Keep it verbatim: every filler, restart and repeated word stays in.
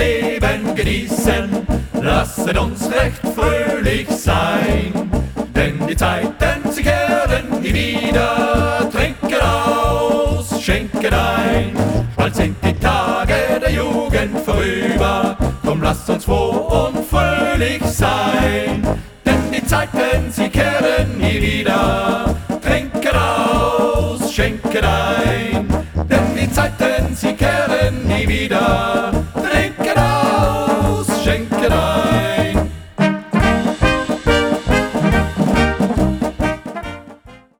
Leben genießen, lasset uns recht fröhlich sein. Denn die Zeiten, sie kehren nie wieder, trinket aus, schenket ein. Bald sind die Tage der Jugend vorüber, komm, lasst uns froh und fröhlich sein. Denn die Zeiten, sie kehren nie wieder, trinket aus, schenket ein. Denn die Zeiten, sie kehren nie wieder,